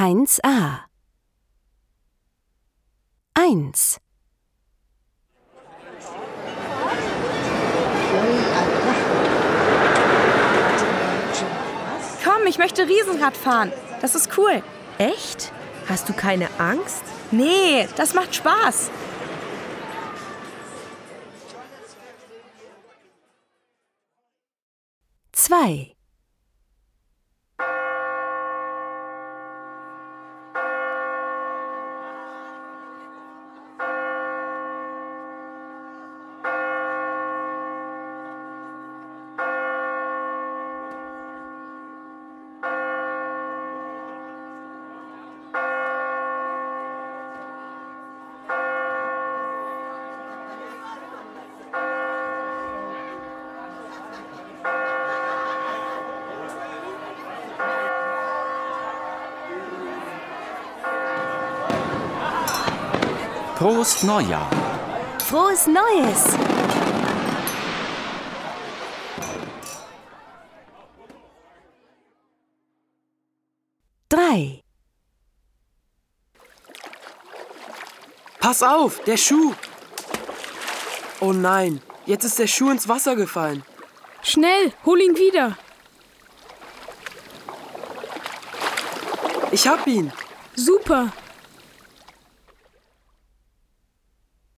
1a 1 Komm, ich möchte Riesenrad fahren. Das ist cool. Echt? Hast du keine Angst? Nee, das macht Spaß. Zwei Prost Neujahr! Frohes Neues! Drei Pass auf, der Schuh! Oh nein, jetzt ist der Schuh ins Wasser gefallen. Schnell, hol ihn wieder. Ich hab ihn. Super.